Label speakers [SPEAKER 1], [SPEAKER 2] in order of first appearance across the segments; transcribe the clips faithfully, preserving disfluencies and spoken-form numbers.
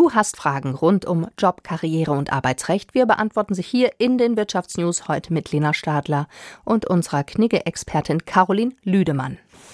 [SPEAKER 1] Du hast Fragen rund um Job, Karriere und Arbeitsrecht. Wir beantworten sie hier in den Wirtschaftsnews heute mit Lena Stadler und unserer Knigge-Expertin Caroline Lüdemann.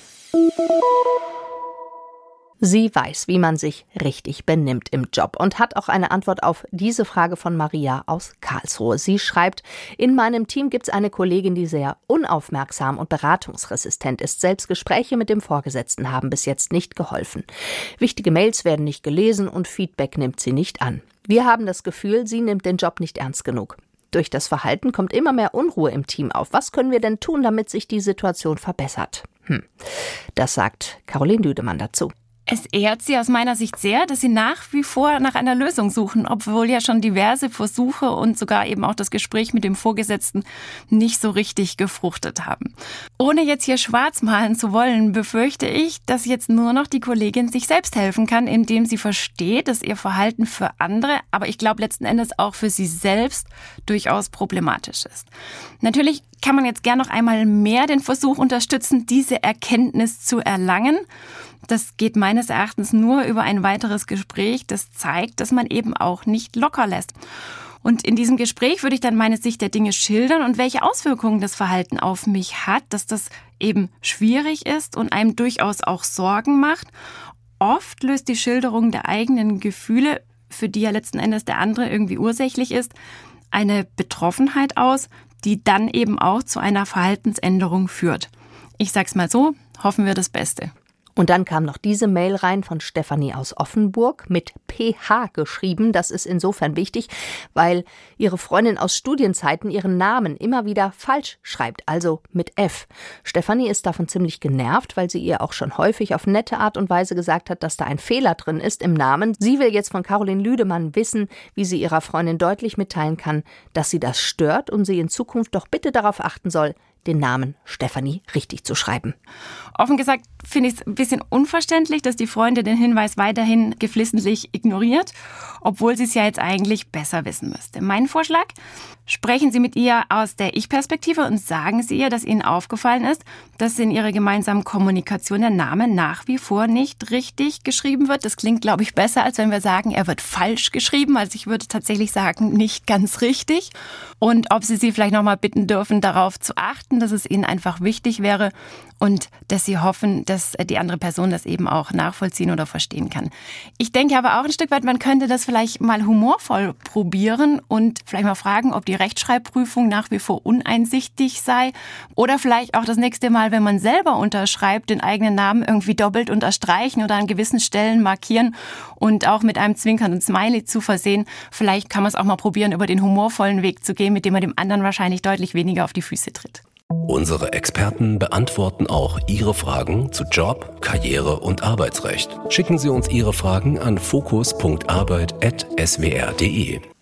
[SPEAKER 1] Sie weiß, wie man sich richtig benimmt im Job und hat auch eine Antwort auf diese Frage von Maria aus Karlsruhe. Sie schreibt, in meinem Team gibt es eine Kollegin, die sehr unaufmerksam und beratungsresistent ist. Selbst Gespräche mit dem Vorgesetzten haben bis jetzt nicht geholfen. Wichtige Mails werden nicht gelesen und Feedback nimmt sie nicht an. Wir haben das Gefühl, sie nimmt den Job nicht ernst genug. Durch das Verhalten kommt immer mehr Unruhe im Team auf. Was können wir denn tun, damit sich die Situation verbessert? Hm. Das sagt Caroline Lüdemann dazu.
[SPEAKER 2] Es ehrt Sie aus meiner Sicht sehr, dass Sie nach wie vor nach einer Lösung suchen, obwohl ja schon diverse Versuche und sogar eben auch das Gespräch mit dem Vorgesetzten nicht so richtig gefruchtet haben. Ohne jetzt hier schwarz malen zu wollen, befürchte ich, dass jetzt nur noch die Kollegin sich selbst helfen kann, indem sie versteht, dass ihr Verhalten für andere, aber ich glaube letzten Endes auch für sie selbst durchaus problematisch ist. Natürlich kann man jetzt gern noch einmal mehr den Versuch unterstützen, diese Erkenntnis zu erlangen. Das geht meines Erachtens nur über ein weiteres Gespräch, das zeigt, dass man eben auch nicht locker lässt. Und in diesem Gespräch würde ich dann meine Sicht der Dinge schildern und welche Auswirkungen das Verhalten auf mich hat, dass das eben schwierig ist und einem durchaus auch Sorgen macht. Oft löst die Schilderung der eigenen Gefühle, für die ja letzten Endes der andere irgendwie ursächlich ist, eine Betroffenheit aus, die dann eben auch zu einer Verhaltensänderung führt. Ich sag's mal so, hoffen wir das Beste.
[SPEAKER 1] Und dann kam noch diese Mail rein von Stefanie aus Offenburg mit P H geschrieben. Das ist insofern wichtig, weil ihre Freundin aus Studienzeiten ihren Namen immer wieder falsch schreibt, also mit F. Stefanie ist davon ziemlich genervt, weil sie ihr auch schon häufig auf nette Art und Weise gesagt hat, dass da ein Fehler drin ist im Namen. Sie will jetzt von Caroline Lüdemann wissen, wie sie ihrer Freundin deutlich mitteilen kann, dass sie das stört und sie in Zukunft doch bitte darauf achten soll, den Namen Stefanie richtig zu schreiben.
[SPEAKER 2] Offen gesagt finde ich es ein bisschen unverständlich, dass die Freundin den Hinweis weiterhin geflissentlich ignoriert, obwohl sie es ja jetzt eigentlich besser wissen müsste. Mein Vorschlag: Sprechen Sie mit ihr aus der Ich-Perspektive und sagen Sie ihr, dass Ihnen aufgefallen ist, dass in Ihrer gemeinsamen Kommunikation der Name nach wie vor nicht richtig geschrieben wird. Das klingt, glaube ich, besser, als wenn wir sagen, er wird falsch geschrieben. Also ich würde tatsächlich sagen, nicht ganz richtig. Und ob Sie sie vielleicht noch mal bitten dürfen, darauf zu achten, dass es Ihnen einfach wichtig wäre und dass Sie hoffen, dass die andere Person das eben auch nachvollziehen oder verstehen kann. Ich denke aber auch ein Stück weit, man könnte das vielleicht mal humorvoll probieren und vielleicht mal fragen, ob die Rechtschreibprüfung nach wie vor uneinsichtig sei oder vielleicht auch das nächste Mal, wenn man selber unterschreibt, den eigenen Namen irgendwie doppelt unterstreichen oder an gewissen Stellen markieren und auch mit einem zwinkernden Smiley zu versehen. Vielleicht kann man es auch mal probieren, über den humorvollen Weg zu gehen, mit dem man dem anderen wahrscheinlich deutlich weniger auf die Füße tritt.
[SPEAKER 3] Unsere Experten beantworten auch Ihre Fragen zu Job, Karriere und Arbeitsrecht. Schicken Sie uns Ihre Fragen an fokus punkt arbeit at s w r punkt d e.